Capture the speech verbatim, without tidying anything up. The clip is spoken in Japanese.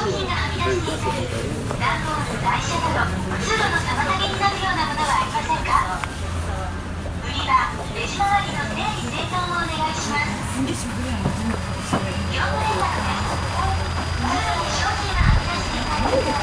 品がはみ出していたり、段ボール、台車など通路の妨げになるようなものはありませんか？売り場、レジ周りの整理整頓をお願いします。業務連絡です。通路に商品がはみ出していたり